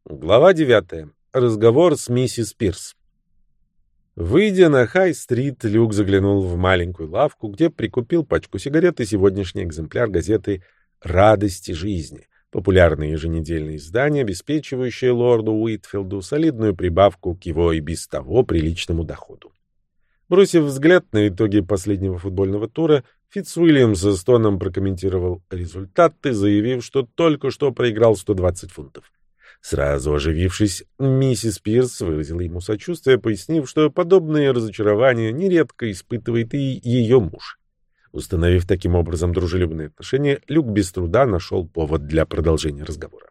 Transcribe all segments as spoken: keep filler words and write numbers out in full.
Глава девятая. Разговор с миссис Пирс. Выйдя на Хай-стрит, Люк заглянул в маленькую лавку, где прикупил пачку сигарет и сегодняшний экземпляр газеты «Радости жизни», популярное еженедельное издание, обеспечивающее лорду Уитфилду солидную прибавку к его и без того приличному доходу. Бросив взгляд на итоги последнего футбольного тура, Фитцуильям со стоном прокомментировал результаты, заявив, что только что проиграл сто двадцать фунтов. Сразу оживившись, миссис Пирс выразила ему сочувствие, пояснив, что подобные разочарования нередко испытывает и ее муж. Установив таким образом дружелюбные отношения, Люк без труда нашел повод для продолжения разговора.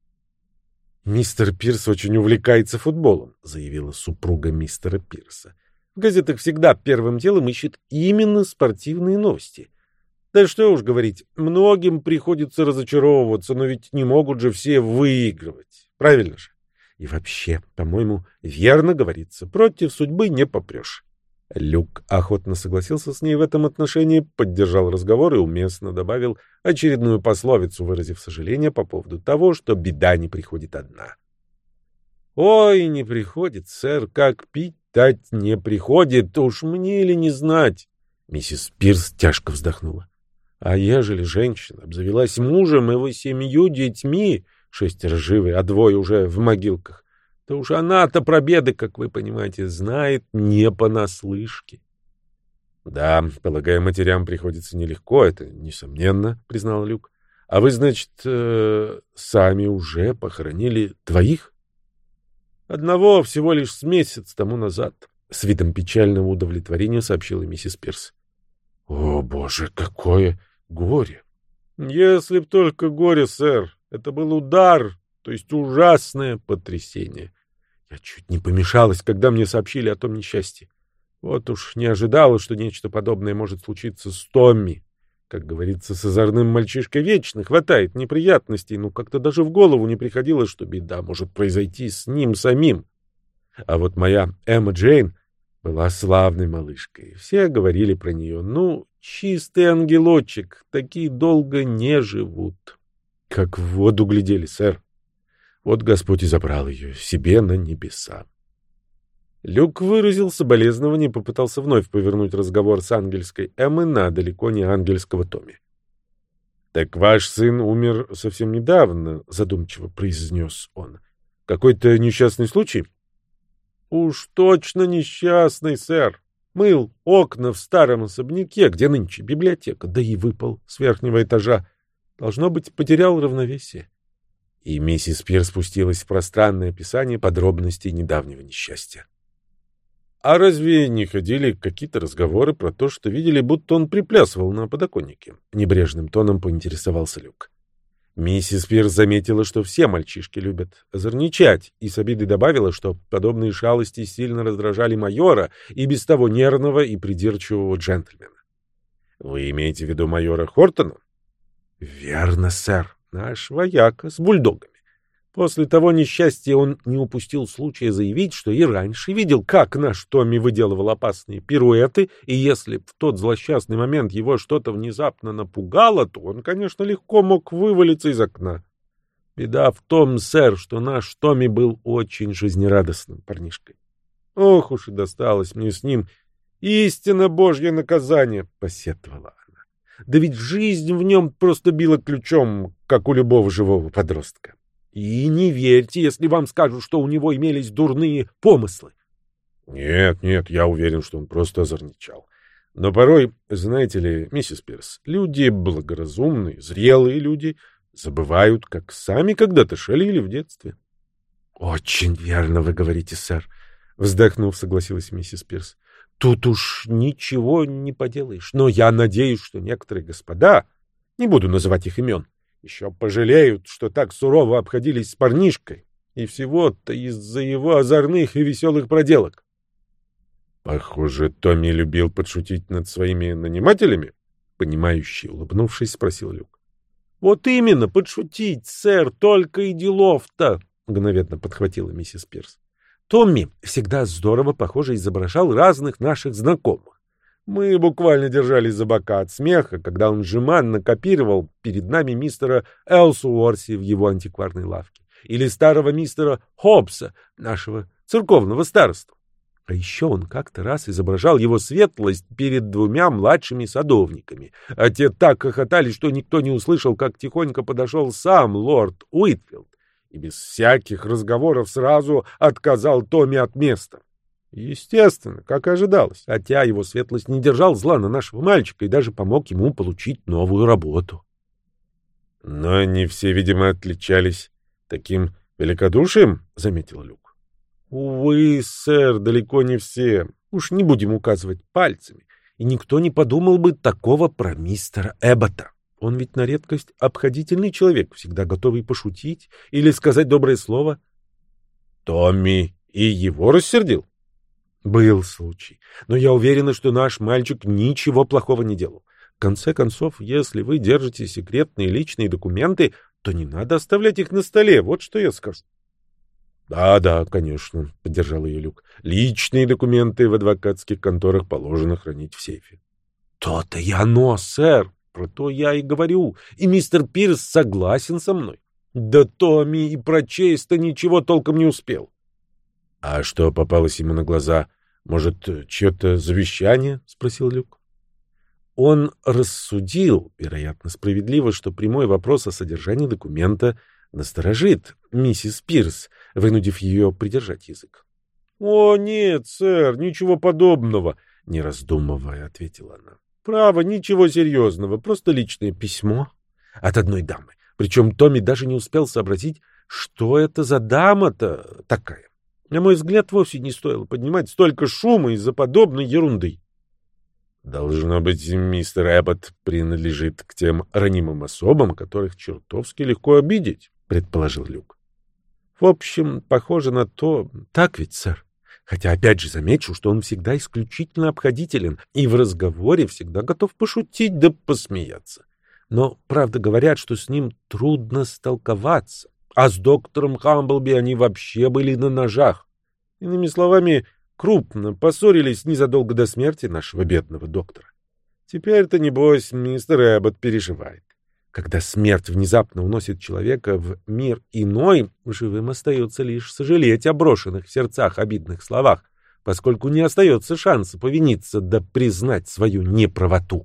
«Мистер Пирс очень увлекается футболом», — заявила супруга мистера Пирса. «В газетах всегда первым делом ищет именно спортивные новости. Да что уж говорить, многим приходится разочаровываться, но ведь не могут же все выигрывать. Правильно же? И вообще, по-моему, верно говорится, против судьбы не попрешь». Люк охотно согласился с ней в этом отношении, поддержал разговор и уместно добавил очередную пословицу, выразив сожаление по поводу того, что беда не приходит одна. «Ой, не приходит, сэр, как пить дать не приходит, уж мне или не знать». Миссис Пирс тяжко вздохнула. «А ежели женщина обзавелась мужем и восемью детьми, шестеро живы, а двое уже в могилках, то уж она-то про беды, как вы понимаете, знает не понаслышке». «Да, полагаю, матерям приходится нелегко, это несомненно», — признал Люк. «А вы, значит, э, сами уже похоронили двоих?» «Одного всего лишь с месяц тому назад», — с видом печального удовлетворения сообщила миссис Пирс. «О, боже, какое горе!» «Если б только горе, сэр. Это был удар, то есть ужасное потрясение. Я чуть не помешалась, когда мне сообщили о том несчастье. Вот уж не ожидала, что нечто подобное может случиться с Томми. Как говорится, с озорным мальчишкой вечно хватает неприятностей, но как-то даже в голову не приходило, что беда может произойти с ним самим. А вот моя Эмма Джейн была славной малышкой. Все говорили про нее. Ну, чистый ангелочек, такие долго не живут. Как в воду глядели, сэр. Вот Господь и забрал ее себе на небеса». Люк выразил соболезнование и попытался вновь повернуть разговор с ангельской Эммой на далеко не ангельского Томми. «Так ваш сын умер совсем недавно», — задумчиво произнес он. «Какой-то несчастный случай?» «Уж точно несчастный, сэр. Мыл окна в старом особняке, где нынче библиотека, да и выпал с верхнего этажа. Должно быть, потерял равновесие». И миссис Пирс спустилась в пространное описание подробностей недавнего несчастья. «А разве не ходили какие-то разговоры про то, что видели, будто он приплясывал на подоконнике?» — небрежным тоном поинтересовался Люк. Миссис Пирс заметила, что все мальчишки любят озорничать, и с обидой добавила, что подобные шалости сильно раздражали майора и без того нервного и придирчивого джентльмена. «Вы имеете в виду майора Хортона?» «Верно, сэр. Наш вояка с бульдогами. После того несчастья он не упустил случая заявить, что и раньше видел, как наш Томми выделывал опасные пируэты, и если б в тот злосчастный момент его что-то внезапно напугало, то он, конечно, легко мог вывалиться из окна. Беда в том, сэр, что наш Томми был очень жизнерадостным парнишкой. Ох уж и досталось мне с ним истинно божье наказание», — посетовала она. «Да ведь жизнь в нем просто била ключом, как у любого живого подростка. И не верьте, если вам скажут, что у него имелись дурные помыслы». «Нет, нет, я уверен, что он просто озорничал. Но порой, знаете ли, миссис Пирс, люди благоразумные, зрелые люди забывают, как сами когда-то шалили в детстве». «Очень верно вы говорите, сэр», — вздохнув, согласилась миссис Пирс. «Тут уж ничего не поделаешь, но я надеюсь, что некоторые господа, не буду называть их имен, еще пожалеют, что так сурово обходились с парнишкой, и всего-то из-за его озорных и веселых проделок». «Похоже, Томми любил подшутить над своими нанимателями?» — понимающе улыбнувшись, спросил Люк. «Вот именно, подшутить, сэр, только и делов-то», — мгновенно подхватила миссис Пирс. «Томми всегда здорово, похоже, изображал разных наших знакомых. Мы буквально держались за бока от смеха, когда он жеманно копировал перед нами мистера Элсуорси в его антикварной лавке. или старого мистера Хоббса, нашего церковного старосту. А еще он как-то раз изображал его светлость перед двумя младшими садовниками, а те так хохотали, что никто не услышал, как тихонько подошел сам лорд Уитфилд и без всяких разговоров сразу отказал Томми от места. Естественно, как и ожидалось, хотя его светлость не держал зла на нашего мальчика и даже помог ему получить новую работу. Но они все, видимо, отличались таким великодушием, — заметил Люк. Увы, сэр, далеко не все. Уж не будем указывать пальцами. И никто не подумал бы такого про мистера Эббота. Он ведь на редкость обходительный человек, всегда готовый пошутить или сказать доброе слово. Томми и его рассердил? Был случай. Но я уверена, что наш мальчик ничего плохого не делал. В конце концов, если вы держите секретные личные документы, то не надо оставлять их на столе. Вот что я скажу. Да, да, конечно, — поддержал ее Люк. Личные документы в адвокатских конторах положено хранить в сейфе. То-то и оно, сэр. Про то я и говорю. И мистер Пирс согласен со мной. Да Томми и прочесть-то ничего толком не успел. А что попалось ему на глаза? Может, чье-то завещание? — спросил Люк. Он рассудил, вероятно, справедливо, что прямой вопрос о содержании документа насторожит миссис Пирс, вынудив ее придержать язык. — О, нет, сэр, ничего подобного, — не раздумывая, ответила она. — Право, ничего серьезного, просто личное письмо от одной дамы. Причем Томми даже не успел сообразить, что это за дама-то такая. На мой взгляд, вовсе не стоило поднимать столько шума из-за подобной ерунды. — Должно быть, мистер Эббот принадлежит к тем ранимым особам, которых чертовски легко обидеть, — предположил Люк. — В общем, похоже на то. Так ведь, сэр? Хотя опять же замечу, что он всегда исключительно обходителен и в разговоре всегда готов пошутить да посмеяться. Но, правда, говорят, что с ним трудно столковаться. А с доктором Хамблби они вообще были на ножах. Иными словами, крупно поссорились незадолго до смерти нашего бедного доктора. Теперь-то, небось, мистер Эббот переживает. Когда смерть внезапно уносит человека в мир иной, живым остается лишь сожалеть о брошенных в сердцах обидных словах, поскольку не остается шанса повиниться да признать свою неправоту.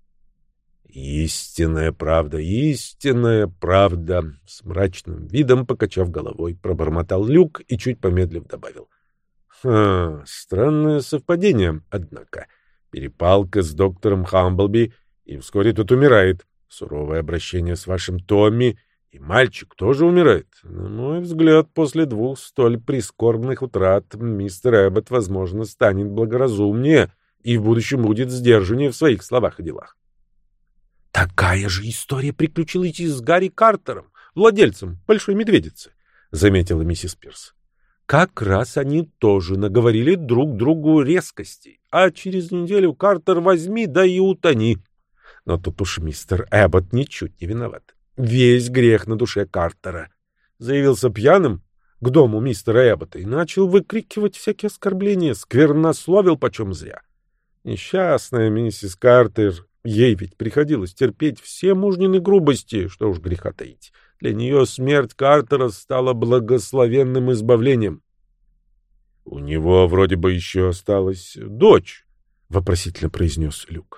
«Истинная правда, истинная правда!» — с мрачным видом, покачав головой, пробормотал Люк и, чуть помедлив, добавил. «Ха, странное совпадение, однако. Перепалка с доктором Хамблби, и вскоре тут умирает. Суровое обращение с вашим Томми, и мальчик тоже умирает. На мой взгляд, после двух столь прискорбных утрат мистер Эббот, возможно, станет благоразумнее и в будущем будет сдержаннее в своих словах и делах». «Такая же история приключилась и с Гарри Картером, владельцем Большой Медведицы», — заметила миссис Пирс. «Как раз они тоже наговорили друг другу резкости, а через неделю Картер возьми да и утони». Но тут уж мистер Эббот ничуть не виноват. Весь грех на душе Картера. Заявился пьяным к дому мистера Эббота и начал выкрикивать всякие оскорбления, сквернословил почем зря. Несчастная миссис Картер, ей ведь приходилось терпеть все мужнины грубости, что уж греха таить. Для нее смерть Картера стала благословенным избавлением. — У него вроде бы еще осталась дочь, — вопросительно произнес Люк.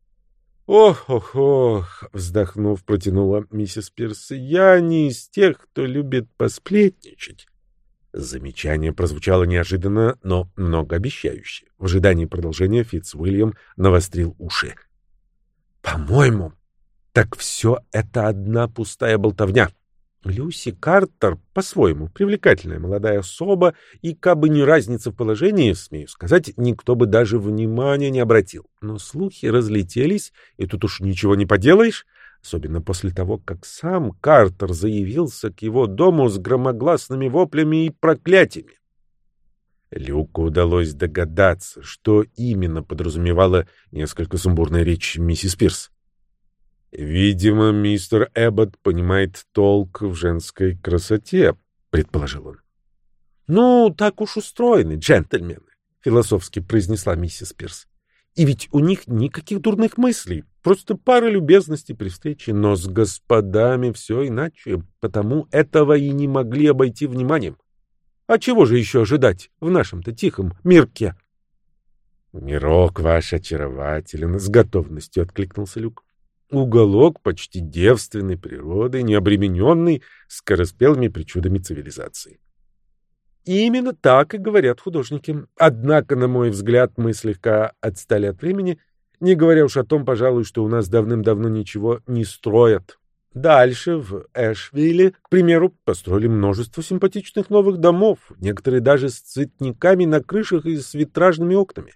«Ох, ох, ох!» — вздохнув, протянула миссис Пирс. «Я не из тех, кто любит посплетничать». Замечание прозвучало неожиданно, но многообещающе. В ожидании продолжения Фицуильям навострил уши. «По-моему, так все это одна пустая болтовня. Люси Картер по-своему привлекательная молодая особа, и кабы не разница в положении, смею сказать, никто бы даже внимания не обратил. Но слухи разлетелись, и тут уж ничего не поделаешь, особенно после того, как сам Картер заявился к его дому с громогласными воплями и проклятиями». Люку удалось догадаться, что именно подразумевала несколько сумбурная речь миссис Пирс. «Видимо, мистер Эббот понимает толк в женской красоте», — предположил он. «Ну, так уж устроены джентльмены», — философски произнесла миссис Пирс. И ведь у них никаких дурных мыслей, просто пара любезностей при встрече, но с господами все иначе, потому этого и не могли обойти вниманием. А чего же еще ожидать в нашем-то тихом мирке? «Мирок ваш очарователен», — с готовностью откликнулся Люк. «Уголок почти девственной природы, не обремененный скороспелыми причудами цивилизации». И именно так и говорят художники. Однако, на мой взгляд, мы слегка отстали от времени, не говоря уж о том, пожалуй, что у нас давным-давно ничего не строят. Дальше, в Эшвилле, к примеру, построили множество симпатичных новых домов, некоторые даже с цветниками на крышах и с витражными окнами.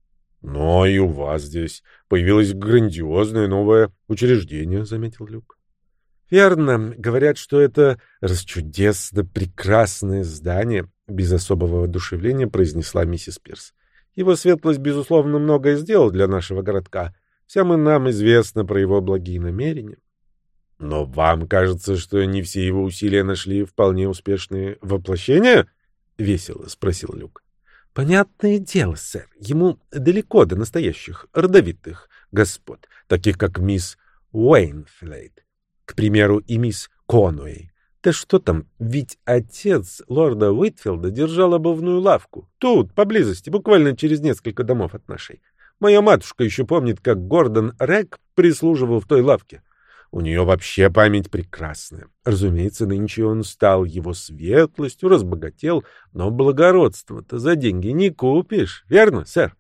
«Но и у вас здесь появилось грандиозное новое учреждение», — заметил Люк. «Верно. Говорят, что это расчудесно прекрасное здание», — без особого воодушевления произнесла миссис Пирс. «Его светлость, безусловно, многое сделал для нашего городка. Всем и нам известно про его благие намерения». «Но вам кажется, что не все его усилия нашли вполне успешные воплощения?» — весело спросил Люк. «Понятное дело, сэр. Ему далеко до настоящих родовитых господ, таких как мисс Уэйнфлейт, к примеру, и мисс Конуэй. Да что там, ведь отец лорда Уитфилда держал обувную лавку. Тут, поблизости, буквально через несколько домов от нашей. Моя матушка еще помнит, как Гордон Рэг прислуживал в той лавке. У нее вообще память прекрасная. Разумеется, нынче он стал его светлостью, разбогател, но благородство-то за деньги не купишь, верно, сэр?»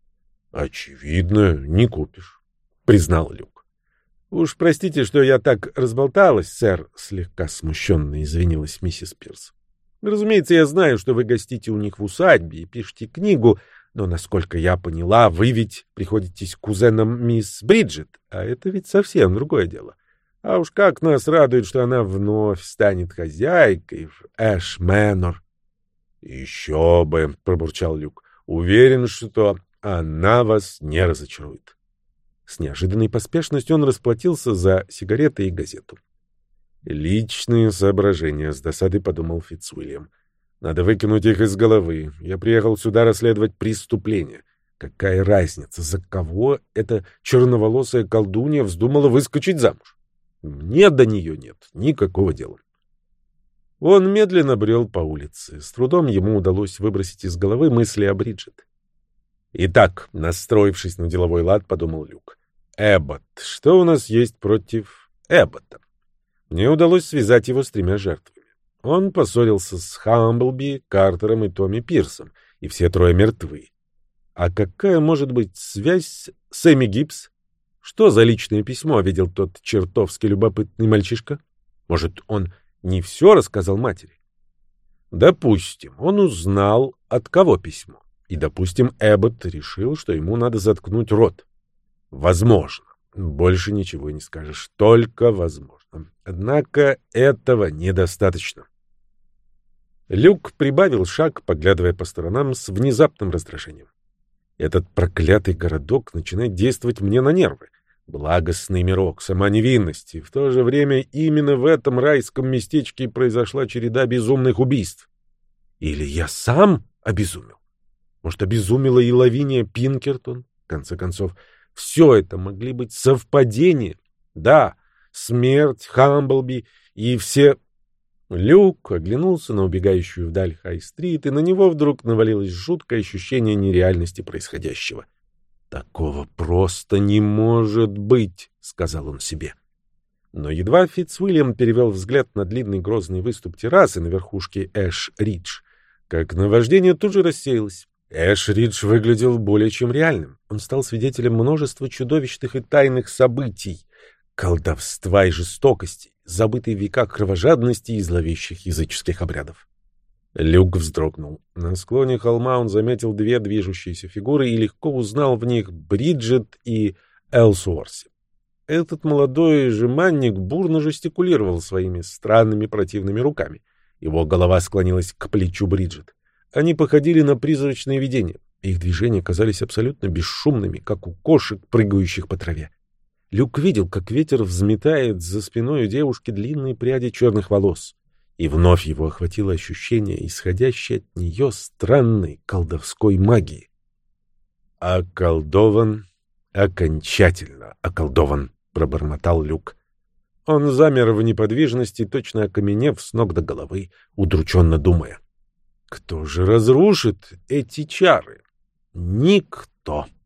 «Очевидно, не купишь», — признал Люк. «Уж простите, что я так разболталась, сэр», — слегка смущенно извинилась миссис Пирс. «Разумеется, я знаю, что вы гостите у них в усадьбе и пишете книгу, но, насколько я поняла, вы ведь приходитесь кузеном мисс Бриджит, а это ведь совсем другое дело. А уж как нас радует, что она вновь станет хозяйкой в Эш-Мэнор». «Еще бы», — пробурчал Люк, — «уверен, что она вас не разочарует». С неожиданной поспешностью он расплатился за сигареты и газету. «Личные соображения», — с досадой подумал Фицуильям. «Надо выкинуть их из головы. Я приехал сюда расследовать преступление. Какая разница, за кого эта черноволосая колдунья вздумала выскочить замуж? Мне до нее нет никакого дела». Он медленно брел по улице. С трудом ему удалось выбросить из головы мысли о Бриджит. «Итак», настроившись на деловой лад, подумал Люк, «Эббот. Что у нас есть против Эббота?» Мне удалось связать его с тремя жертвами. Он поссорился с Хамблби, Картером и Томми Пирсом, и все трое мертвы. А какая может быть связь с Эми Гибс? Что за личное письмо видел тот чертовски любопытный мальчишка? Может, он не все рассказал матери? Допустим, он узнал, от кого письмо. И, допустим, Эббот решил, что ему надо заткнуть рот. Возможно. Больше ничего не скажешь. Только возможно. Однако этого недостаточно. Люк прибавил шаг, поглядывая по сторонам с внезапным раздражением. Этот проклятый городок начинает действовать мне на нервы. Благостный мирок, сама невинность. И в то же время именно в этом райском местечке произошла череда безумных убийств. Или я сам обезумел? Может, обезумела и Лавиния Пинкертон? В конце концов, все это могли быть совпадения. Да, смерть, Хамблби и все... Люк оглянулся на убегающую вдаль Хай-стрит, и на него вдруг навалилось жуткое ощущение нереальности происходящего. «Такого просто не может быть», — сказал он себе. Но едва Фицуильям перевел взгляд на длинный грозный выступ террасы на верхушке Эш-Ридж, как наваждение тут же рассеялось. Эш-Ридж выглядел более чем реальным. Он стал свидетелем множества чудовищных и тайных событий, колдовства и жестокости, забытой в веках кровожадности и зловещих языческих обрядов. Люк вздрогнул. На склоне холма он заметил две движущиеся фигуры и легко узнал в них Бриджит и Элсуорси. Этот молодой жеманник бурно жестикулировал своими странными противными руками. Его голова склонилась к плечу Бриджит. Они походили на призрачные видения. Их движения казались абсолютно бесшумными, как у кошек, прыгающих по траве. Люк видел, как ветер взметает за спиной у девушки длинные пряди черных волос. И вновь его охватило ощущение, исходящее от нее странной колдовской магии. «Околдован, окончательно околдован», — пробормотал Люк. Он замер в неподвижности, точно окаменев с ног до головы, удрученно думая. «Кто же разрушит эти чары?» «Никто».